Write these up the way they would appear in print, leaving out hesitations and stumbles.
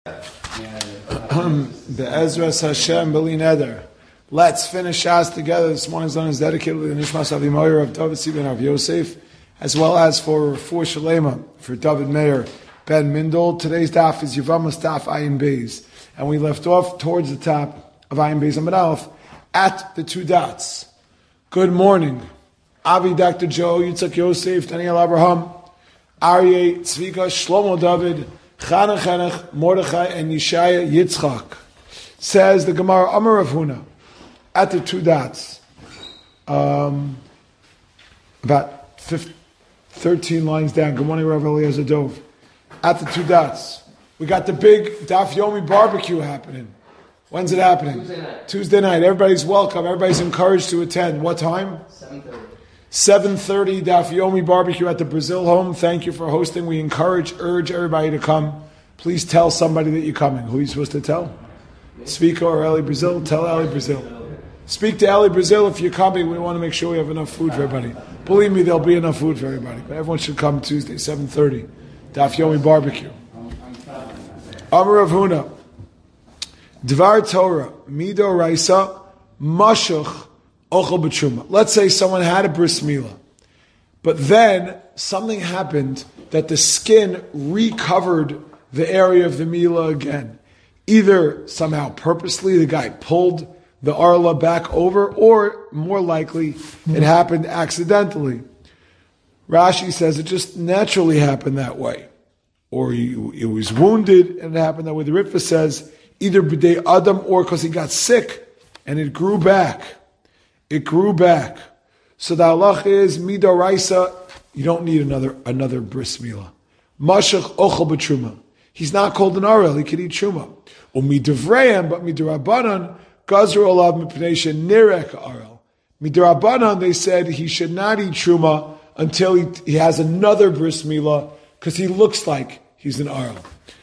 Be'ezras Hashem B'li Neder. Let's finish Shas together. This morning's done is dedicated to the Nishmas Avi Meir of David Siben Av Yosef, as well as for Shalema, for David Meir Ben Mindel. Today's daf is Yevamos Daf Ayin Beis, and we left off towards the top of Ayin Beis Amud Aleph at the two dots. Good morning, Avi, Dr. Joe, Yitzhak Yosef, Daniel Abraham, Aryeh, Tzvika, Shlomo David, Chana Chanach, Mordechai, and Yeshaya Yitzchak. Says the Gemara, Amar Rav Huna, at the two dots, about 13 lines down. Good morning, Rav Eliezer Dov. At the two dots, we got the big Daf Yomi barbecue happening. When's it happening? Tuesday night. Everybody's welcome. Everybody's encouraged to attend. What time? 7:30. 7:30, Daf Yomi barbecue at the Brazil home. Thank you for hosting. We urge everybody to come. Please tell somebody that you're coming. Who are you supposed to tell? Tzvika or Eli Brazil? Tell Eli Brazil. Speak to Eli Brazil if you're coming. We want to make sure we have enough food for everybody. Believe me, there'll be enough food for everybody. But everyone should come Tuesday, 7:30, Daf Yomi barbecue. Amar Rav Huna, Dvar Torah, Mido Raisa, Mashuch, Ochel B'Truma. Let's say someone had a bris milah, but then something happened that the skin recovered the area of the milah again. Either somehow purposely the guy pulled the arla back over, or more likely it happened accidentally. Rashi says it just naturally happened that way. Or he was wounded and it happened that way. The Ritva says either b'dei adam or because he got sick and it grew back. It grew back. So the halach is midoraisa. You don't need another bris milah. Mashach ochel b'truma. He's not called an arel. He can eat truma. Or midavreim, but midarabanan gazru olav mipnei nirek arel. Midarabanan, they said he should not eat truma until he has another bris milah because he looks like he's an arel.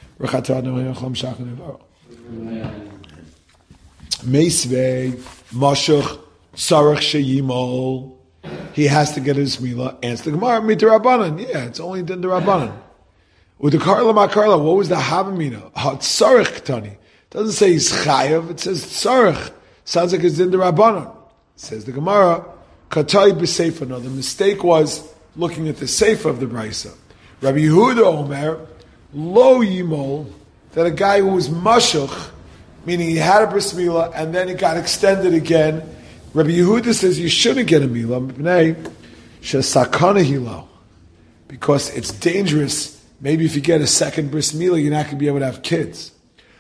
Meisvei mashach. Sarach sheyimol, he has to get his milah. Answer the Gemara, midrabanan. Yeah, it's only din derabanan. With the karla makarla, what was the havamina? Sarach tani. Doesn't say he's chayav. It says sarach. Sounds like it's din derabanan. Says the Gemara, katay b'seifa. No, the mistake was looking at the seifa of the brisa. Rabbi Yehuda Omer lo yimol, that a guy who was mashuch, meaning he had a bris milah and then it got extended again. Rabbi Yehuda says you shouldn't get a milah because it's dangerous. Maybe if you get a second bris milah, you're not going to be able to have kids.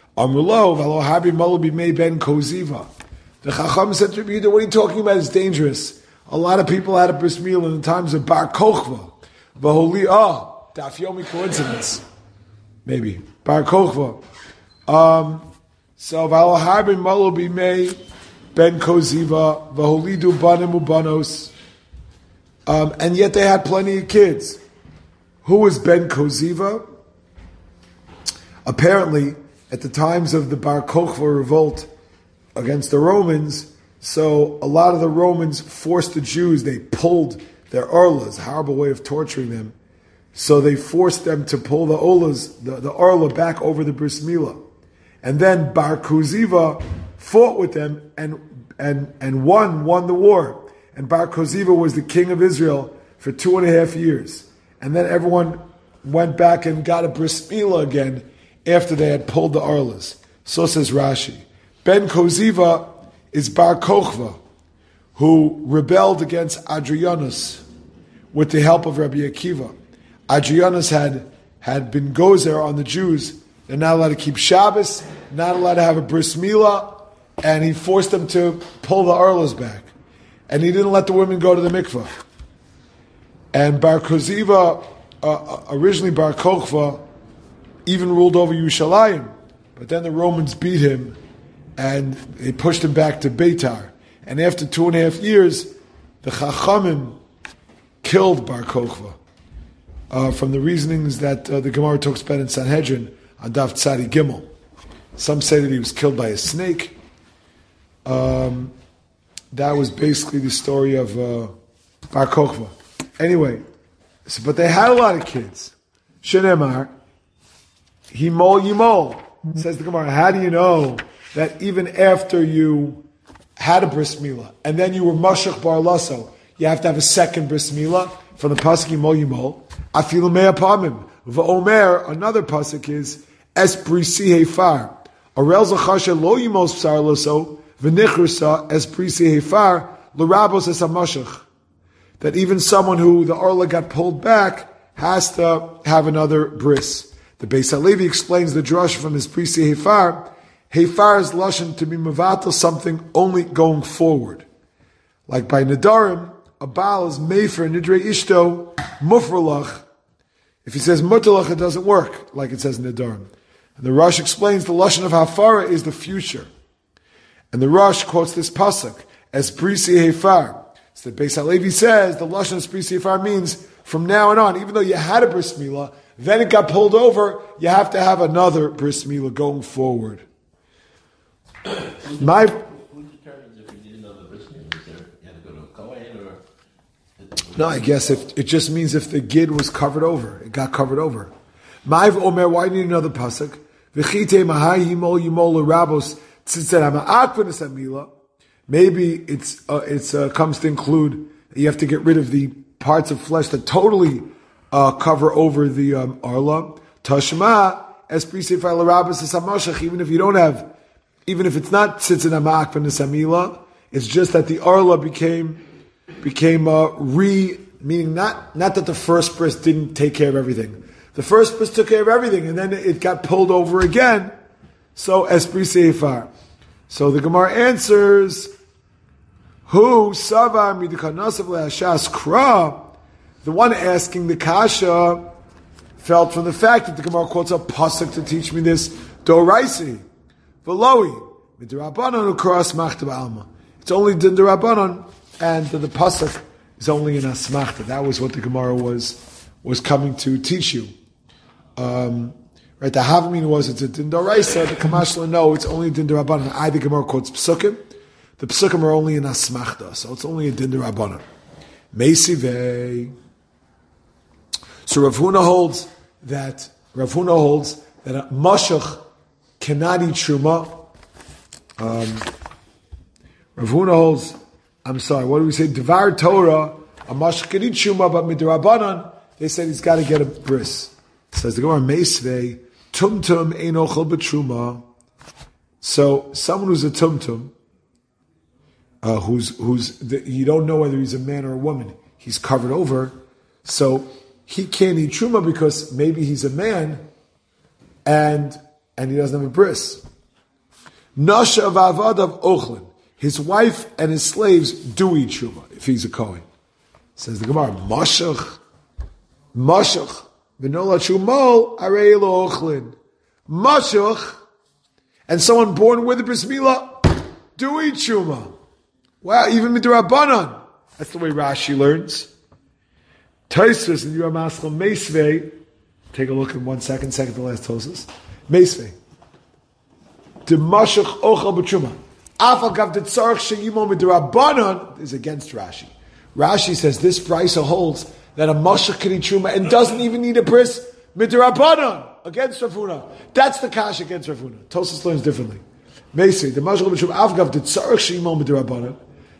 The Chacham said to Rabbi Yehuda, what are you talking about? It's dangerous. A lot of people had a bris milah in the times of Bar Kochva. Daf Yomi coincidence. Maybe. Bar Kochva. So Valahabi Malo Bimei Ben Koziva, Vaholidu Banim Ubanos, and yet they had plenty of kids. Who was Ben Koziva? Apparently, at the times of the Bar Kokhba revolt against the Romans, so a lot of the Romans forced the Jews, they pulled their orlas, horrible way of torturing them, so they forced them to pull the olas, the orla back over the bris milah. And then Bar Koziva fought with them and won the war. And Bar Koziva was the king of Israel for 2.5 years. And then everyone went back and got a bris milah again after they had pulled the arlas. So says Rashi. Ben Koziva is Bar Kochva, who rebelled against Adrianus with the help of Rabbi Akiva. Adrianus had been gozer on the Jews. They're not allowed to keep Shabbos, not allowed to have a bris milah, and he forced them to pull the arlas back. And he didn't let the women go to the mikvah. And Bar Koziva, originally Bar Kochva, even ruled over Yerushalayim. But then the Romans beat him, and they pushed him back to Beitar. And after 2.5 years, the Chachamim killed Bar Kochva. From the reasonings that the Gemara talks about in Sanhedrin, on Daf Tzadi Gimel. Some say that he was killed by a snake. That was basically the story of Bar Kokhba. Anyway, but they had a lot of kids. Shenemar, Himol Yimol. Says the Gemara, how do you know that even after you had a bris milah and then you were mashach bar lasso, you have to have a second bris milah from the pasuk yimol yimol? Afilu mea pamim. V'omer, another pasuk is es brisi hefar. Arel zachasha lo yimos psar lasso v'nichrusa es brisi hefar l'rabos es hamashach. That even someone who the arla got pulled back has to have another bris. The Beis Halevi explains the drush from his brisi hefar. Hefar is lashon to be mevatel something only going forward. Like by Nadarim, a Baal is mefer nidrei ishto mufralach. If he says mutalach, it doesn't work, like it says in Nadarim. And the Rosh explains the lashon of hafara is the future. And the Rosh quotes this pasuk as brisi hefar. So the Beis Halevi says the lashon of brisi hefar means from now on, even though you had a bris milah, then it got pulled over, you have to have another bris milah going forward. Who determines if you need another bris milah? Is there, you had to go to a kohen or? No, I guess if it just means if the gid was covered over, it got covered over. Ma'av omer, why do you need another pasuk? V'chite mahai yimol yimol rabos tzitzet ha'ma'akvenes ha'milah. Maybe it's comes to include that you have to get rid of the parts of flesh that totally cover over the arla. Tashma es brisifai l'rabos es hamashach. Even if it's not tzitzit ha'ma'ak v'nes ha'milah, it's just that the arla became meaning not that the first bris didn't take care of everything. The first bris took care of everything, and then it got pulled over again. So es brisifai. So the Gemara answers, who savar midikanasav le'ashas kra? The one asking the kasha felt from the fact that the Gemara quotes a pasuk to teach me this doraisi v'loi midrabanan ukras machta ba'alma. It's only din derabanan, and the pasuk is only in asmachta. That was what the Gemara was coming to teach you. Right, the Havamina was it's a din doraisa. The Kamashla no, it's only din derabanan. The Gemara quotes psukim. The psukim are only in asmachta, so it's only a din derabanan. Meisivei. So Rav Huna holds that a mashach cannot eat truma. Rav Huna holds, what do we say? Devar Torah, a mashach can eat truma, but midrabanan, they said he's got to get a bris. Says the Gemara Meisvei, tumtum ein ochel b'truma. So someone who's a tumtum, you don't know whether he's a man or a woman, he's covered over, so he can't eat truma because maybe he's a man and he doesn't have a bris. Nasha v'avadav ochlin. His wife and his slaves do eat truma if he's a kohen. Says the Gemara, mashach, v'nola trumol arei lo ochlin. Mashach, and someone born with a bris milah do eat truma. Wow, even midrabanan. That's the way Rashi learns. Tosfos and Yom Maschal Meisvei. Take a look in 1 second. Second to last Tosfos. Meisvei. Demashach ochal b'truma. Afal gav detzarach sheyimo midrabanan is against Rashi. Rashi says this brisa holds that a mashach can eat truma and doesn't even need a bris midrabanan against Rav Huna. That's the kash against Rav Huna. Tosfos learns differently. Meisvei demashach b'truma afal gav detzarach sheyimo midrabanan.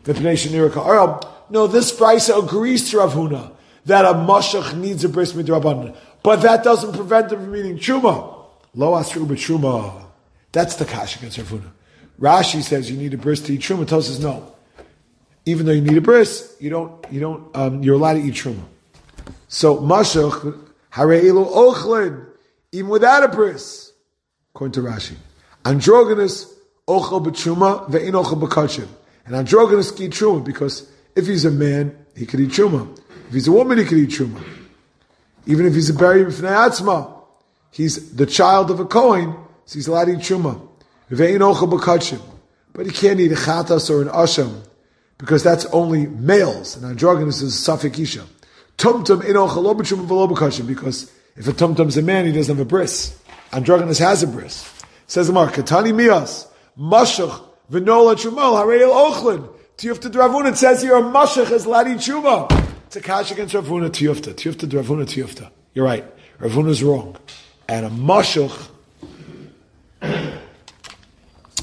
No, this brisa agrees to Rav Huna that a mashach needs a bris midrabanan, but that doesn't prevent him from eating truma. Lo asru b'truma. That's the kash against Rav Huna. Rashi says you need a bris to eat truma. Tosfos says no. Even though you need a bris, you're allowed to eat truma. So mashach hare'ilu ochlin, even without a bris, according to Rashi. Androgynous ochel b'truma ve'in ochel b'kachim. And androgynous can eat truma because if he's a man, he could eat truma. If he's a woman, he could eat truma. Even if he's a bari b'fnei atzma, he's the child of a kohen, so he's allowed to eat truma. Ve'in ochel b'kachim. But he can't eat a chatas or an asham because that's only males. And androgynous is safek isha. Tumtum ein ochel lo b'truma v'lo b'kachim, because if a tumtum's a man, he doesn't have a bris. Androgynous has a bris. Says the Mark, Katani mias, mashach, v'nola trumal, hareil ochlin. Tiyufta Ravuna, it says here, a mashach is ladi chuma. It's a kash against Ravuna tiyufta. Ravuna tiyufta. You're right. Ravuna's wrong. And a mashach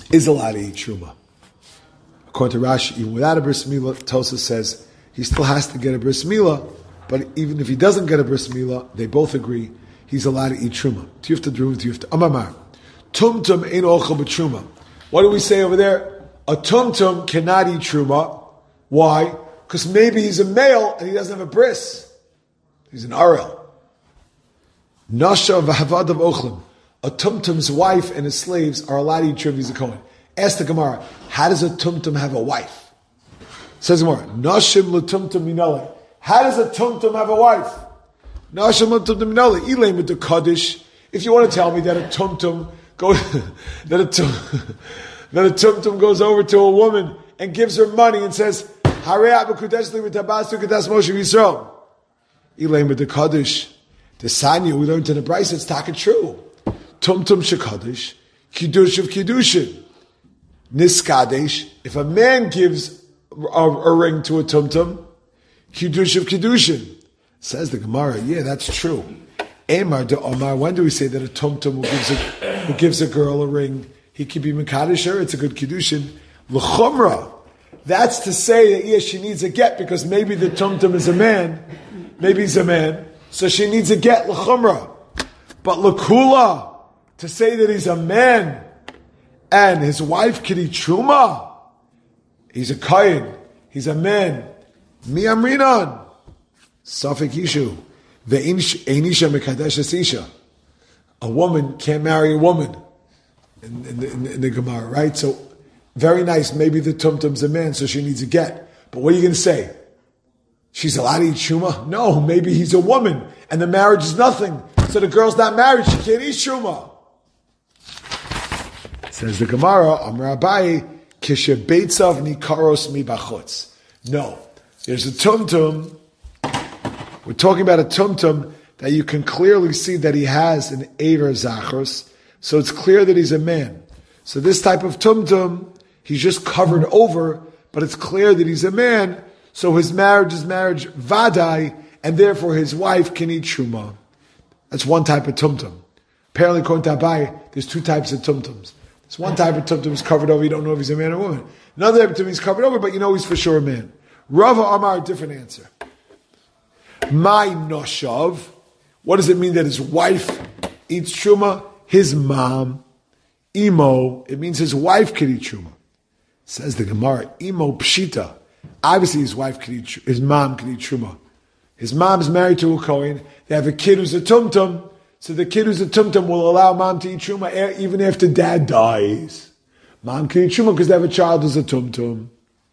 is allowed to eat truma. According to Rashi, even without a bris milah, Tosas says he still has to get a bris milah, but even if he doesn't get a bris milah, they both agree he's allowed to eat truma. Tiyufta drum, tiyufta amamar. Tumtum ein ochel b'truma. What do we say over there? A tumtum cannot eat truma. Why? Because maybe he's a male and he doesn't have a bris. He's an arel. Nasha v'havadav ochlim. A tumtum's wife and his slaves are allowed to eat truma. He's a kohen. Ask the Gemara, how does a tumtum have a wife? Says the Gemara, Nashim l'tumtum minale. How does a tumtum have a wife? Nashim l'tumtum minale. Elaim with the kaddish. If you want to tell me that a tumtum goes, that a tumtum goes over to a woman and gives her money and says, Harei b'kudeshli v'tabastu k'das Moshe Yisrael. Elaim with the kaddish. The Sanya we learned in the Bryce, it's taka true. Tumtum shekaddish, kiddush of kiddushin. Niskadesh, if a man gives a ring to a tumtum, kiddush of kiddushin. Says the Gemara, yeah, that's true. Emar de Omar, when do we say that a tumtum who gives a girl a ring, he could be mekadesh her, it's a good kiddushin. L'chumra, that's to say that yes, she needs a get because maybe the tumtum is a man, maybe he's a man, so she needs a get l'chumra. But l'kula, to say that he's a man, and his wife could eat truma. He's a kohen. He's a man. Mi amrinan. Safek ishu. Ve'enisha mekadesh isha. A woman can't marry a woman. In the Gemara, right? So, very nice. Maybe the tumtum's a man, so she needs a get. But what are you going to say? She's allowed to eat truma? No, maybe he's a woman, and the marriage is nothing. So the girl's not married, she can't eat truma. Says the Gemara, Amar Abaye, Kishebeitzav nikaros mi bachutz. No, there's a tumtum. We're talking about a tumtum that you can clearly see that he has an Eiver Zachros, so it's clear that he's a man. So this type of tumtum, he's just covered over, but it's clear that he's a man, so his marriage is marriage vadai, and therefore his wife can eat truma. That's one type of tumtum. Apparently, according to Abaye, there's two types of tumtums. There's one type of tumtum is covered over, you don't know if he's a man or a woman. Another type of tumtum is covered over, but you know he's for sure a man. Rava Amar, different answer. My noshav, what does it mean that his wife eats truma? His mom, imo, it means his wife could eat truma. Says the Gemara, imo pshita. Obviously his wife could eat, his mom could eat truma. His mom is married to a kohen, they have a kid who's a tumtum, so the kid who's a tumtum will allow mom to eat truma even after dad dies. Mom can eat truma because they have a child who's a tumtum.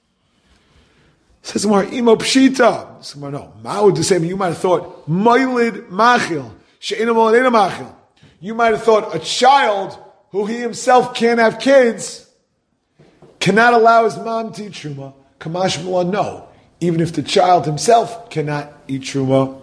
Says more imo pshita. Says more no. Ma would the same. You might have thought moilid machil she'ena moilid machil. You might have thought a child who he himself can't have kids cannot allow his mom to eat truma. Kamash Malon, no. Even if the child himself cannot eat truma,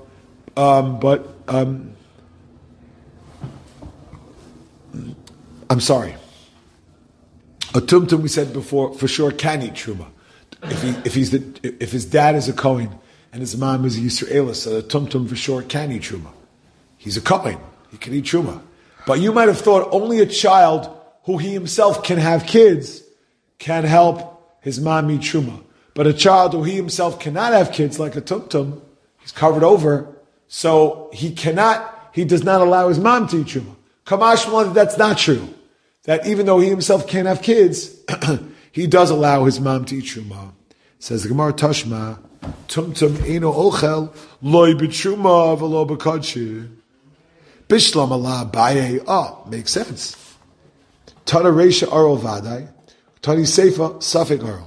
I'm sorry. A tumtum, we said before, for sure can eat truma. If his dad is a kohen and his mom is a Yisraelis, so the tumtum for sure can eat truma. He's a kohen, he can eat truma. But you might have thought only a child who he himself can have kids can help his mom eat truma. But a child who he himself cannot have kids, like a tumtum, he's covered over, so he does not allow his mom to eat truma. Kamash, that's not true. That even though he himself can't have kids, he does allow his mom to eat truma. Says the Gemara Tashma, tumtum eno ochel loy b'truma v'lo b'kodshi. Bishlam Allah baye. Oh, makes sense. Tana reisha aral vadai. Tani seifa safek aral.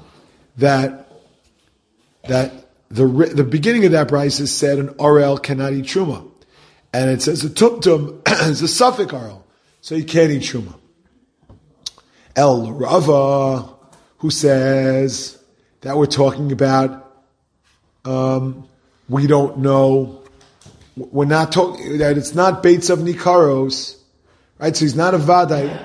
That the beginning of that price is said an aral cannot eat truma, and it says a tumtum is a safek aral, so he can't eat truma. El Rava, who says that we're talking about, we don't know, we're not talking, that it's not Beitz of Nikaros, right? So he's not a Vadai,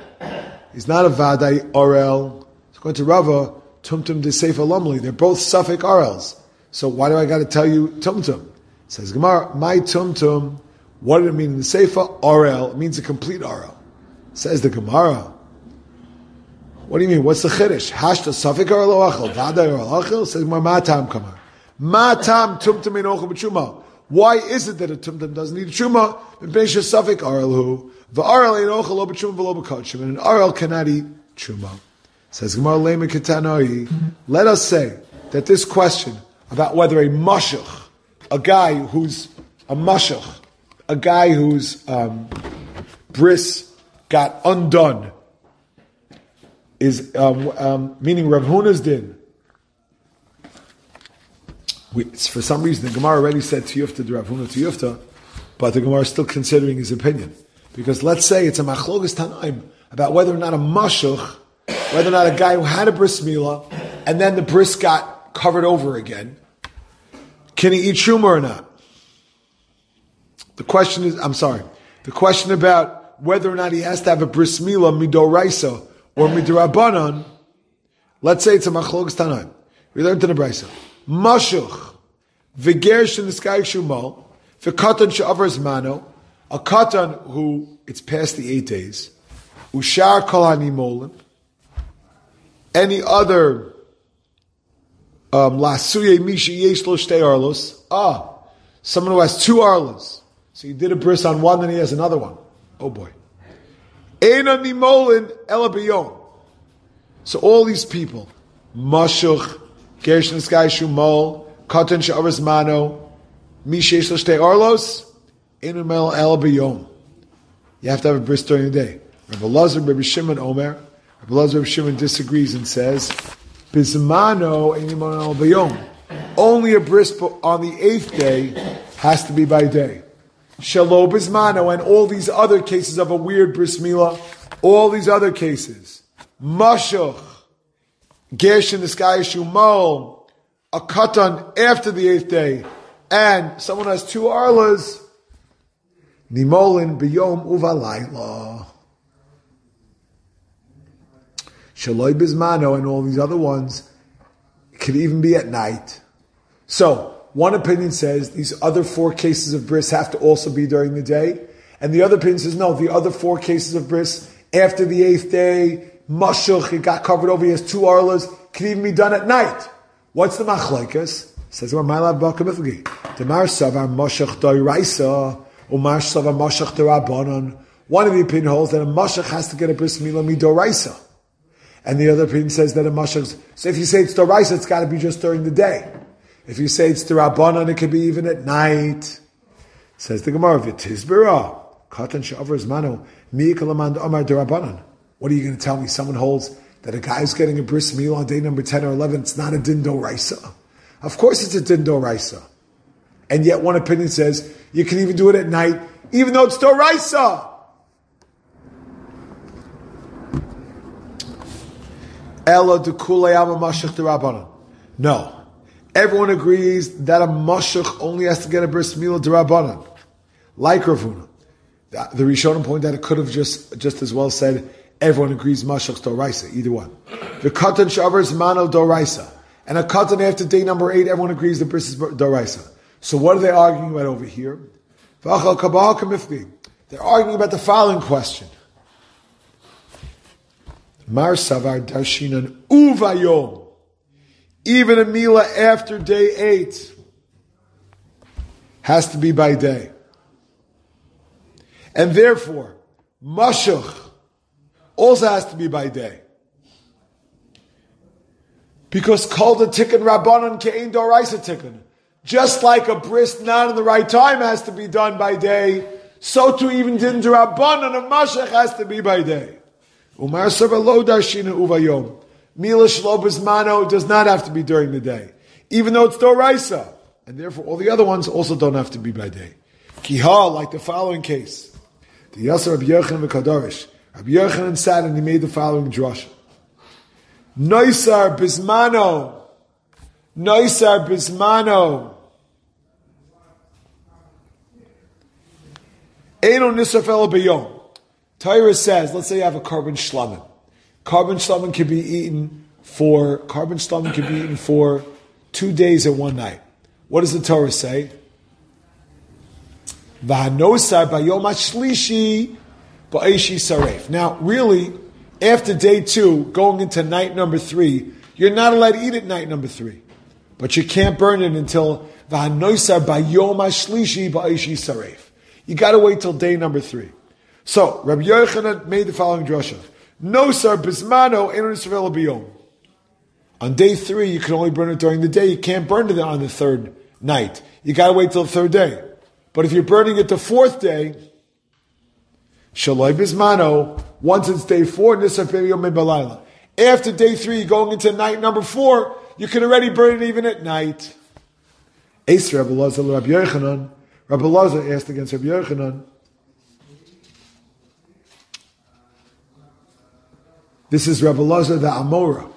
Orel. According to Rava, Tumtum de Sefer Lamli, they're both Safek Orels. So why do I got to tell you Tumtum? Says Gemara, my Tumtum, what did it mean in the Sefer? Orel, it means a complete Orel. Says the Gemara, What do you mean? What's the chiddush? Hashta safik or lo achel? Vaday or achel? Says ma tam kamar. Ma tam tumtum ein ochel b'tshuma. Why is it that a tumtum doesn't need a truma? B'nei safik aral hu. V'aral ein ochel lo b'tshuma v'lo b'kachim. And an aral cannot eat truma. Says Gemara lema ketanoi. Let us say that this question about whether a mashach, a guy who's a mashach, a guy whose bris got undone, is meaning Rav Huna's din. For some reason, the Gemara already said tiyufta to Rav Huna tiyufta, but the Gemara is still considering his opinion. Because let's say it's a machlogas tanaim about whether or not a mashach, whether or not a guy who had a bris milah, and then the bris got covered over again, can he eat truma or not? The question about whether or not he has to have a bris milah midoraisa or midrabanan, let's say it's a machlokas tanaim. We learned in the brisa. Mashach v'gersh in the sky shumal v'katan she'avers mano, a katan who it's past the 8 days, ushar kol hanimolim, any other lasuye mishi yesh lo shtei arlos, someone who has 2 arlos, so you did a bris on one, then he has another one. Oh boy. Eina nimolin ela b'yom. So all these people, mashach, gersh sky shumol, katan she'avers mano, mishi yesh lo shtei arlos, eina nimolin ela b'yom. You have to have a bris during the day. Rabbi Lazar, Rabbi Shimon, Omer. Rabbi Lazar, Rabbi Shimon disagrees and says, Bizmano eina nimolin ela b'yom. Only a bris on the 8th day has to be by day. Shalo Bismano, and all these other cases of a weird bris milah, all these other cases, Mashach, Gersh in the sky Shumol, a katan after the 8th day, and someone has 2 arlas, Nimolin biyom uvalayla. Shaloi Bismano, and all these other ones, it could even be at night. So, one opinion says these other 4 cases of bris have to also be during the day. And the other opinion says, no, the other 4 cases of bris, after the 8th day, mashach, it got covered over, he has 2 arlas, can even be done at night. What's the machlaikas? Says, my love, Balkamithgi. Demar savar mashach doiraisa, umar savar mashach derabanan. One of the opinion holds that a mashach has to get a bris milah midoraisa. And the other opinion says that a mashach, so if you say it's doraisa, it's got to be just during the day. If you say it's Rabbanan, it could be even at night. Says the Gemara, V'tizbira, Katan she'avers mano, mi'ikalamand omar Rabbanan. What are you going to tell me? Someone holds that a guy who's getting a bris milah on day number 10 or 11, it's not a din doraisa. Of course it's a din doraisa. And yet one opinion says, you can even do it at night, even though it's doraisa. Ela dekulei ama mashach Rabbanan. No. Everyone agrees that a mashach only has to get a bris milah d'Rabbanan, like Rav Huna. The Rishonim point that it could have just as well said everyone agrees mashach d'oraisa, either one. The katan she'avers mano d'oraisa, and a katan after day number 8, everyone agrees the bris is d'oraisa. So what are they arguing about over here? They're arguing about the following question: Mar savar darshinan uvayom. Even a milah after day 8 has to be by day. And therefore, mashach also has to be by day. Because kol the tikkun rabbanon ke'ein doraisa tikkun. Just like a bris not in the right time has to be done by day, so too even din rabbanon of mashach has to be by day. Umar sabah lo darshina uvayom. Milah shlo bismano does not have to be during the day, even though it's doraisa, and therefore all the other ones also don't have to be by day. Kihal, like the following case, the Yasser Rabbi Yochanan v'Kadarish. Rabbi Yochanan sat and he made the following drasha: Noisar bismano, Noisar bismano, Eino nisaf el b'yom. Torah says, let's say you have a carbon shlamim. Carbon shlamim can be eaten for 2 days and 1 night. What does the Torah say? V'hanosar b'yom hashlishi ba'eshi saref. Now, really, After day 2, going into night number 3, you're not allowed to eat at night number 3. But you can't burn it until v'hanoisar bayom hashlishi ba'aishi saref. You got to wait till day number 3. So, Rabbi Yochanan made the following drasha. Nosar bismano enu nisravel biyom. On day 3, you can only burn it during the day. You can't burn it on the 3rd night. You got to wait till the 3rd day. But if you're burning it the 4th day, shaloi bismano, once it's day 4, nisar biyom balayla. After day 3, going into night number 4, you can already burn it even at night. Ace Rabbi Lazar Rabbi Yochanan. Rabbi Lazar asked against Rabbi Yochanan. This is Rabbi Lazar the Amora.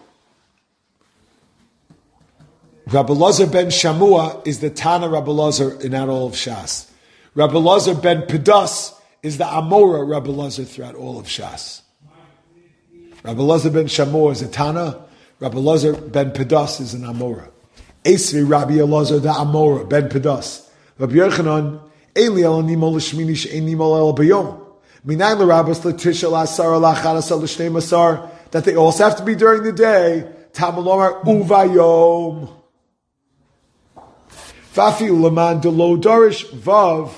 Rabbi Lazar ben Shamua is the Tana Rabbi Lazar in all of Shas. Rabbi Lazar ben Pedas is the Amora Rabbi Lazar throughout all of Shas. Rabbi Lazar ben Shamua is a Tana. Rabbi Lazar ben Pedas is an Amora. Esri Rabbi Elazar the Amora ben Pedas. Rabbi Yochanan Eli el nimol l'shmini she'en nimol el b'yom. Minayin l'rabbos l'tisha l'asar l'achadasar l'shnei masar, that they also have to be during the day. Talmud lomar uvayom. Fafi u'leman delo darish vav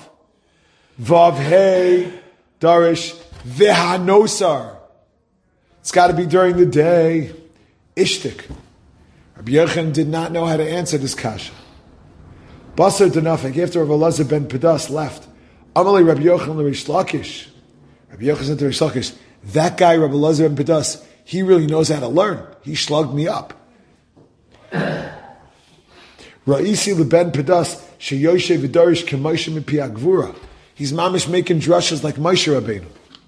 hey darish v'hanosar. It's got to be during the day. Ishtik. Rabbi Yochanan did not know how to answer this kasha. Basar denafik, after Rabbi Elazar ben Pedas left, Amalei Rabbi Yochanan l'Reish Lakish. Rabbi Yochanan said to Reish Lakish, that guy, Rabbi Elazar ben Pedas, he really knows how to learn. He slugged me up. Ra'isi l'ben Pedas, sheyoshe v'darish k'Moshe mipi agvura. He's mamish making drushes like Moshe Rabbeinu.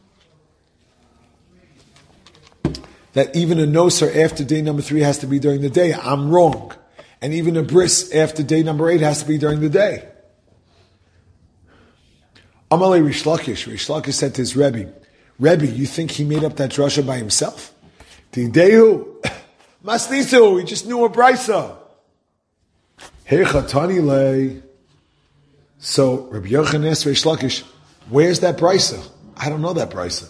That even a nosar after day number 3 has to be during the day. I'm wrong. And even a bris after day number 8 has to be during the day. Amalei Reish Lakish. Reish Lakish said to his Rebbe, you think he made up that drasha by himself? Tidehu, masnisu, he just knew a brisa. Heichatani lei. So Rabbi Yochanan asked Reish Lakish, where's that brisa? I don't know that brisa.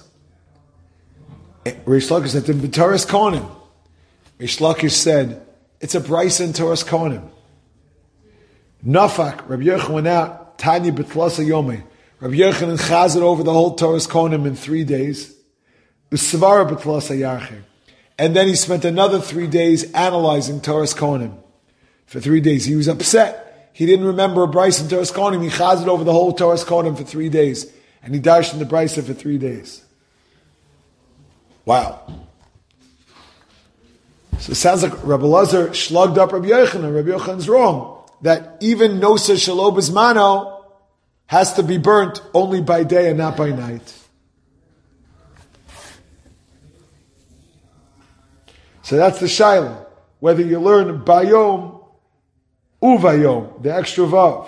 Reish Lakish said to him, B'Toras Kohanim. Reish Lakish said, it's a brisa in Toras Kohanim. Nafak, Rabbi Yochanan went out, Tanya B'Tlasa Yomei. Rabbi Yochanan chazed over the whole Toras Kohanim in 3 days. Usvara B'Tlasa Yarcheh. And then he spent another 3 days analyzing Toras Kohanim. For 3 days. He was upset. He didn't remember a brisa in Toras Kohanim. He chazed over the whole Toras Kohanim for 3 days. And he dashed in the brisa for 3 days. Wow. So it sounds like Rabbi Elazar slugged up Rabbi Yochanan. Rabbi Yochanan's wrong. That even Nosa Shelo Bismano has to be burnt only by day and not by night. So that's the Shaila. Whether you learn Bayom, Uvayom, the extra Vav.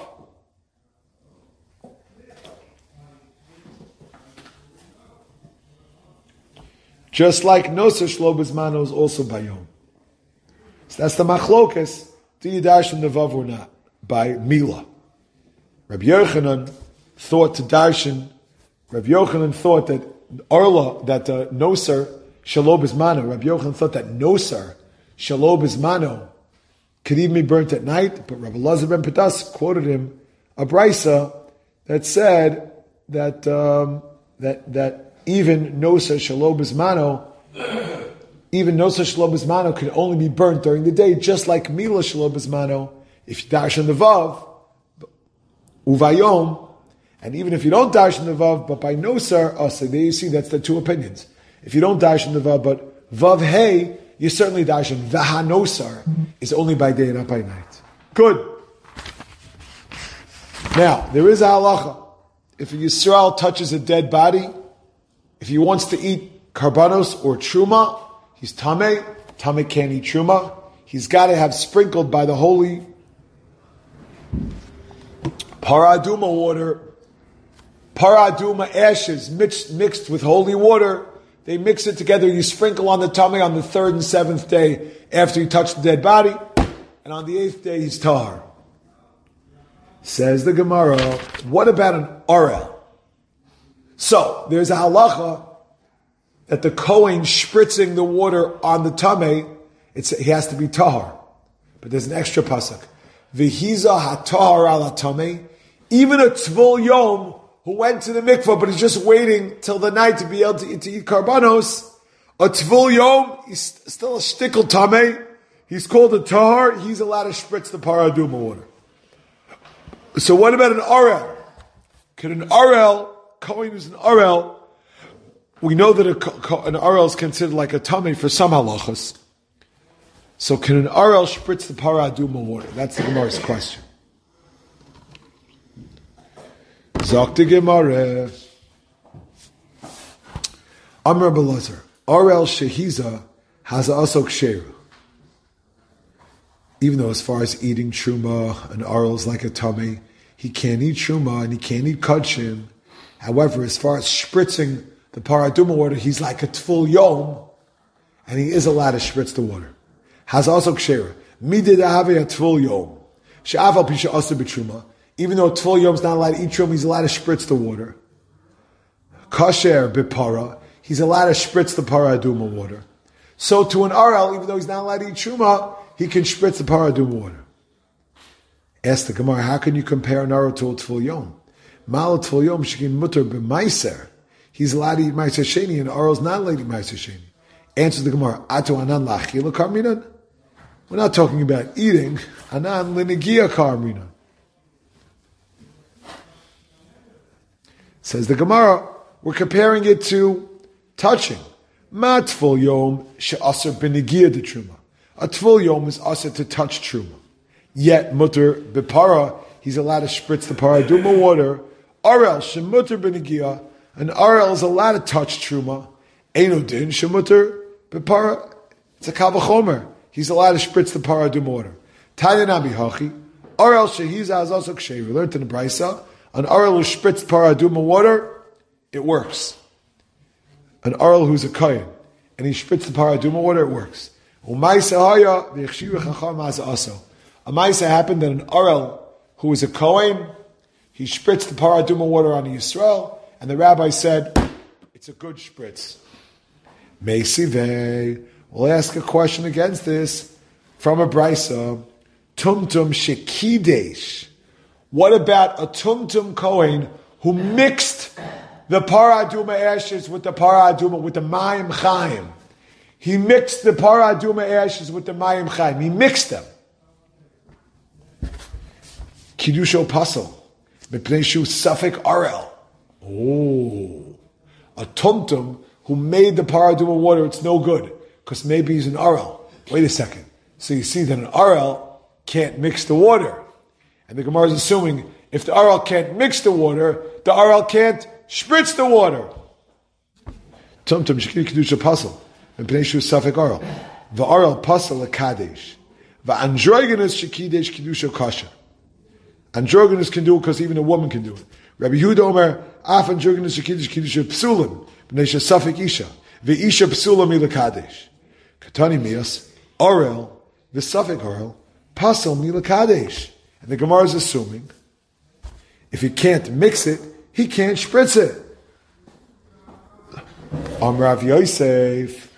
Just like Nosa Shelo Bismano is also Bayom. So that's the machlokas. Do you darshan the vav or not? By Mila. Rabbi Yochanan thought to darshan. Rabbi Yochanan thought that Arla, that Nosar Shelo Bismano. Rabbi Yochanan thought that Nosar Shelo Bismano could even be burnt at night. But Rabbi Elazar ben Pedas quoted him a brisa that said that that even Nosar Shelo Bismano. Even Nosa Shelo Bismano could only be burnt during the day, just like Mila Shelo Bismano, if you dash in the Vav, Uvayom, and even if you don't dash in the Vav, but by Nosar, so there you see, that's the 2 opinions. If you don't dash in the Vav, but Vav Hey, you certainly dash in. Vahanosar is only by day and not by night. Good. Now, there is a halacha. If a Yisrael touches a dead body, if he wants to eat karbanos or truma, he's tameh. Tameh can't eat truma. He's got to have sprinkled by the holy paraduma water, paraduma ashes mixed with holy water. They mix it together. You sprinkle on the tameh on the 3rd and 7th day after you touch the dead body, and on the 8th day he's tahar. Says the Gemara, what about an orel? So there's a halacha that the Kohen spritzing the water on the Tameh, he has to be tahar. But there's an extra pasuk. V'hiza ha-tahar ala Tameh. Even a Tvul Yom who went to the mikvah, but he's just waiting till the night to be able to eat karbanos. A Tvul Yom, he's still a shtickle Tameh. He's called a tahar. He's allowed to spritz the paraduma water. So what about an arel? Could an arel, Kohen who's an arel, we know that an arel is considered like a tameh for some halachas. So can an arel spritz the paraduma water? That's the Gemara's question. Zok Gemara. Amr Belazar. Arel shehiza has also ksheru. Even though as far as eating truma, an arel is like a tameh, he can't eat truma and he can't eat kachim. However, as far as spritzing the paraduma water, he's like a tful yom, and he is allowed to spritz the water. Has also kshera. Midid ahave a tful yom. She'aval pisha asa b'truma. Even though tful yom is not allowed to eat truma, he's allowed to spritz the water. Kasher b'para. He's allowed to spritz the paraduma water. So to an arel, even though he's not allowed to eat truma, he can spritz the paraduma water. Ask the Gemara, how can you compare an arel to a tful yom? Mal tful yom shekin mutter b'maiser. He's allowed to eat ma'aser sheni, and arel is not allowed to eat ma'aser sheni. Answer the Gemara, Ato anan lachila karminan. We're not talking about eating. Anan linigia karminan. Says the Gemara, we're comparing it to touching. Ma tful yom she'aser b'nigia de truma. A tful yom is aser to touch truma. Yet mutter b'para, he's allowed to spritz the paraduma water. Arel shemutter b'nigia, an arel is allowed to touch truma. Eino din shemutter b'para. It's a kavachomer. He's allowed to spritz the paraduma water. Tanya nabi hachi. Arel shehiza is also kshay. We learned in the brisa. An arel who spritz paraduma water, it works. An arel who's a kohen and he spritz the paraduma water, it works. A maisa happened that an arel who was a kohen, he spritzed the paraduma water on Yisrael, and the rabbi said, it's a good spritz. Meisivei, we'll ask a question against this from a brisa. Tumtum shekidesh. What about a tumtum kohen who mixed the paraduma ashes with the paraduma, with the mayim chaim? He mixed the paraduma ashes with the mayim chaim. He mixed them. Kiddusho pasel. Mipnei shu safek arel. Oh. A tumtum who made the paraduma water, it's no good. Because maybe he's an arel. Wait a second. So you see that an arel can't mix the water. And the Gemara is assuming if the arel can't mix the water, the arel can't spritz the water. Tumtum shekli kiddusha pasel. Mipnei shu safek arel. V'arel pasel a kadesh. V'androgenus shekidesh kiddusha kasha. Androgynous can do it because even a woman can do it. Rabbi Yehuda Omer, af androgynous shekidesh kiddusha psulim. B'nei safek isha. V'isha psulim milakadesh. Katani mias, arel, v'safek arel, pasel milakadesh. And the Gemara is assuming, if he can't mix it, he can't spritz it. Rav Yosef.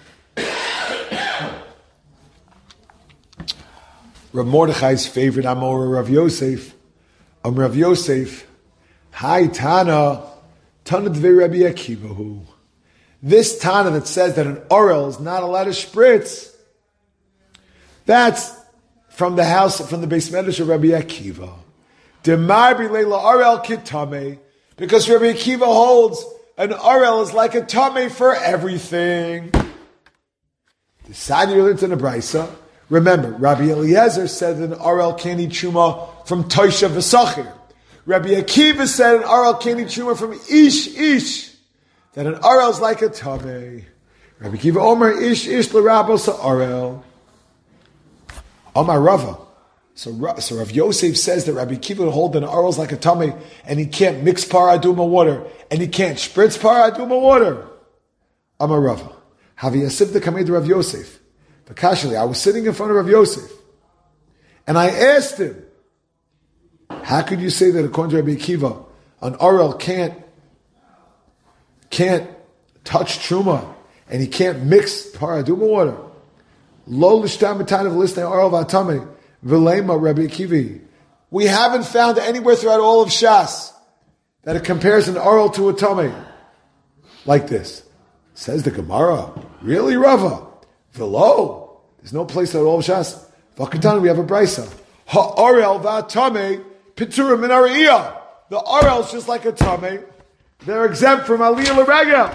Rav Mordechai's favorite Amor Rav Yosef. Rav Yosef. Hi Tana. Tana Dvei Rabbi Akivahu. This Tana that says that an orel is not allowed to spritz, that's from the house, from the Beis Medrash of Rabbi Akiva. Demar b'leila orel kitame, because Rabbi Akiva holds an orel is like a tame for everything. The Sadi learned in the Brisa. Remember, Rabbi Eliezer said that an orel can't eat truma from Tosha v'Sachir. Rabbi Akiva said an orel can't eat truma from Ish. That an orel is like a tame. Rabbi Akiva Omer Ish l'rabos orel. Omar Rava. So Rav Yosef says that Rabbi Akiva would hold that an orel is like a tame, and he can't mix paraduma water, and he can't spritz paraduma water. Amar Rava. Havi Yasif the Kamed Rav Yosef. Vakashali, I was sitting in front of Rav Yosef, and I asked him, how could you say that according to Rabbi Akiva, an orel can't touch truma, and he can't mix paraduma water. Lo l'shtam b'tanav l'istay oral v'atame v'leima Rabbi Akiva. We haven't found anywhere throughout all of Shas that it compares an oral to a tame like this. Says the Gemara, really, Rava? V'lo, there's no place at all of Shas. V'akatan, we have a brisa. Ha-orel v'atame piturim min ariyah. The orel is just like a tame. They're exempt from aliyah l'regel.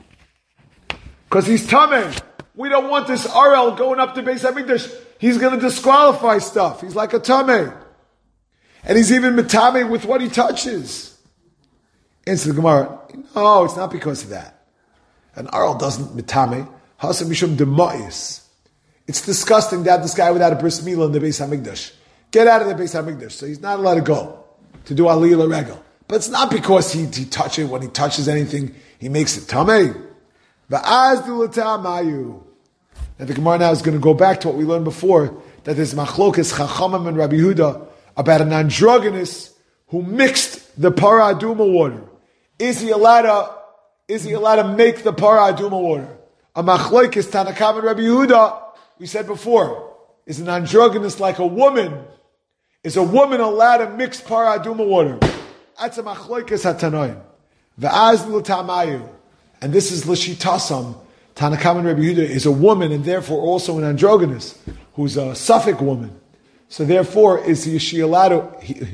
Because he's tame. We don't want this orel going up to Beis HaMikdash. He's going to disqualify stuff. He's like a tame. And he's even metame with what he touches. Answer the Gemara, no, it's not because of that. An orel doesn't metame. Hasa mishum dema'is. It's disgusting to have this guy without a bris milah in the Beis HaMikdash. Get out of the Beis HaMikdash. So he's not allowed to go to do aliyah l'regel. But it's not because he touches, when he touches anything, he makes it tameh. Va'az du l'ta'amayu. And the Gemara now is going to go back to what we learned before, that there's machlokas Chachamim and Rabbi Yehuda about an androgynous who mixed the para aduma water. Is he allowed to make the para aduma water? A machlokas Tanakam and Rabbi Yehuda, we said before, is an androgynous like a woman. Is a woman allowed to mix para aduma water? That's a machlokas hatanoim. Va'az l'ta'amayu. And this is l'shitasam. Tanakam and Rabbi Yehuda is a woman and therefore also an androgynous who's a Suffolk woman. So therefore, is she allowed to,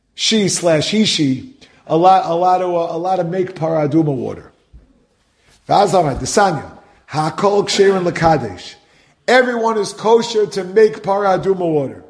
she allowed to make paraduma water? V'azamah, Desanya, ha'kol ksherin l'kadesh. Everyone is kosher to make paraduma water.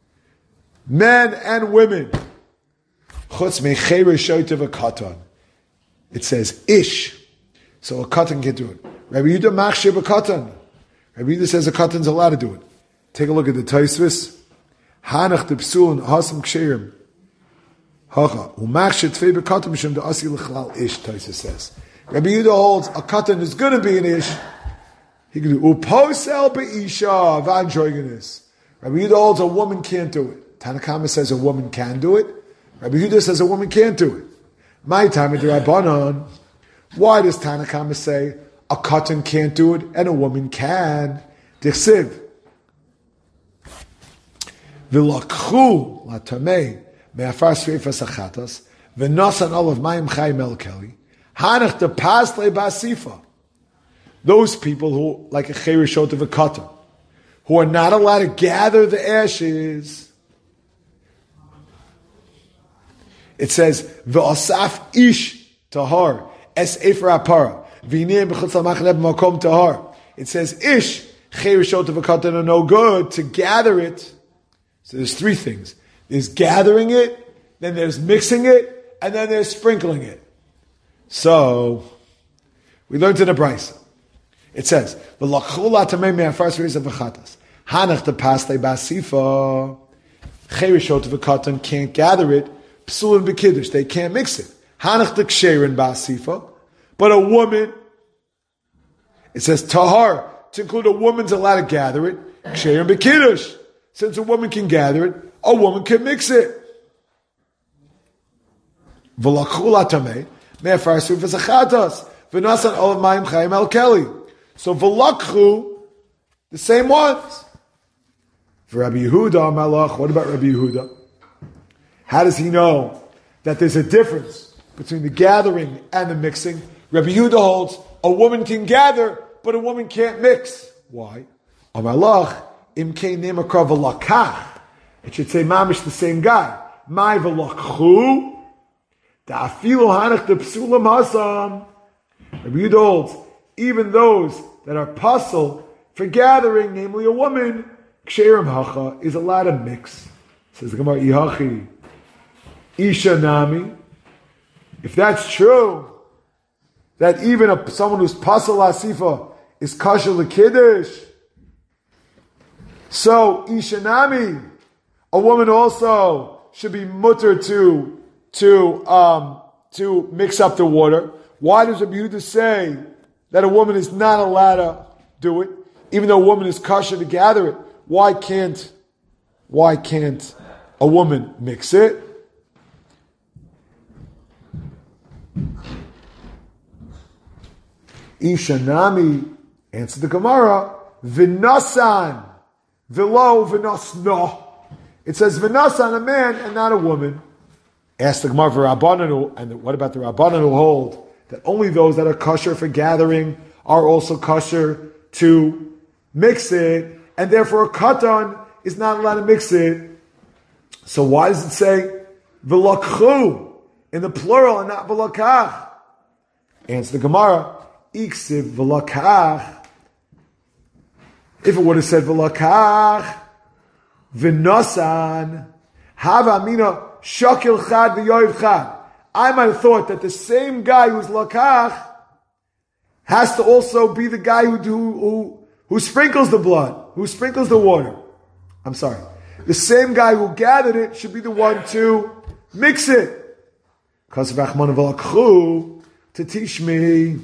Men and women. Chutz me'cheir shoytev a katan. It says ish. So a katan can do it. Rabbi Yehuda machshir b'katan. Rabbi Yehuda says a katan's allowed to do it. Take a look at the Tosfos. Hanach de psulun hasam ksherim. Hacha. Umachshir tfei b'katan mishum de'asi l'chlal ish, Tosfos says. Rabbi Yehuda holds a katan is going to be an ish. He can do uposel be'isha v'androgynous. Rabbi Yehuda holds a woman can't do it. Tanakama says a woman can do it. Rabbi Yehuda says a woman can't do it. My time at the Rabbanon. Why does Tanakama say a katan can't do it and a woman can? Dichsiv. V'lakchu latamei me'afar sreifas achatas v'nasan olav mayim chayim el keli hanach de pasle basifa. Those people who, like a cherishot of a katan, who are not allowed to gather the ashes. It says v'asaf ish tahar es efer apara v'ineh b'chutz ha'machaneh b'makom tahar. It says ish cherishot of a katan are no good to gather it. So there's three things. There's gathering it, then there's mixing it, and then there's sprinkling it. So we learned in the Brisa. It says v'lachul latamei me'afar sreis v'chatas hanach the pasle basifa. Cherishot of a katan can't gather it. Psulin b'kiddush, they can't mix it. Hanach the ksherin ba'asifa, but a woman, it says tahar, to include a woman's allowed to gather it. Ksherin b'kiddush, since a woman can gather it, a woman can mix it. V'lakhu latamei me'afar sreifas achatas v'nasan olav mayim chayim el keli. So v'lakhu, the same ones. For Rabbi Yehuda Malach, what about Rabbi Yehuda? How does he know that there's a difference between the gathering and the mixing? Rabbi Yehuda holds a woman can gather, but a woman can't mix. Why? Amalach imkei nemakra v'lakach. It should say mamish the same guy. My v'lakchu da'afilu hanach de psulam hasam. Rabbi Yehuda holds even those that are puzzle for gathering, namely a woman, ksherim hacha, is allowed to mix. Says the Gemara Ihachi. Isha Nami, if that's true, that even someone who's pasal asifa is kosher l'kiddush, so Isha Nami, a woman also should be mutter to mix up the water. Why does Rabbi Yehuda say that a woman is not allowed to do it, even though a woman is kosher to gather it? Why can't a woman mix it? Ishanami, answer the Gemara, v'nasan, v'lo v'nasno. It says v'nasan, a man and not a woman. Ask the Gemara for Rabbanan, and what about the Rabbanan who hold that only those that are kosher for gathering are also kosher to mix it, and therefore a katan is not allowed to mix it. So why does it say v'lakchu in the plural and not v'lakach? Answer the Gemara, iksiv v'lakach. If it would have said v'lakach, v'nasan, hava amina shakil chad v'yoiv chad. I might have thought that the same guy who's lakach has to also be the guy who sprinkles the blood, who sprinkles the water. I'm sorry. The same guy who gathered it should be the one to mix it. Because of Rachmana v'lakchu, to teach me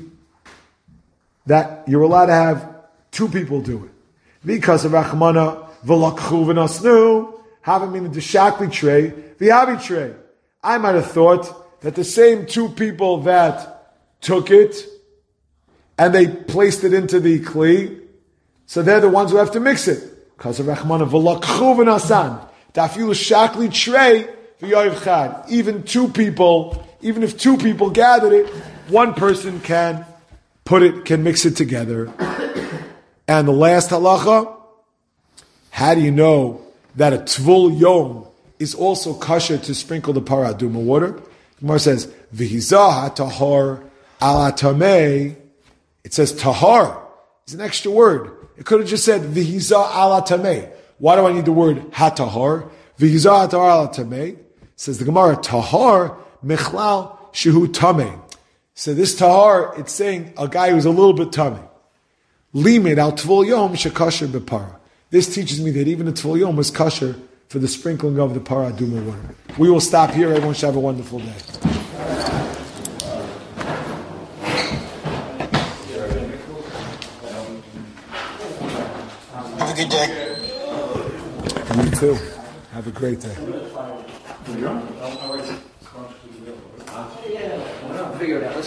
that you're allowed to have two people do it. Because of Rachmana v'lakchu v'nasnu, having meaning the shakli tray, the avi tray. I might have thought that the same two people that took it and they placed it into the kli, so they're the ones who have to mix it. Because of Rachmana v'lakchu v'nasan, tafilu shakli tray v'yoiv chad. Even if two people gathered it, one person can mix it together. And the last halacha, how do you know that a tvul yom is also kosher to sprinkle the parah aduma water? The Gemara says, v'hizah tahor ala tamei. It says tahar. It's an extra word. It could have just said v'hizah ala tamei. Why do I need the word hatahar? V'hizah tahar ala tamei. Says the Gemara, tahar mechlal shehu tamei. So this tahar, it's saying a guy who's a little bit tamei. Limit al tvul yom shekasher bepara. This teaches me that even a tvul yom is kosher for the sprinkling of the parah aduma water. We will stop here. Everyone should have a wonderful day. Have a good day. You too. Have a great day. Figure it out.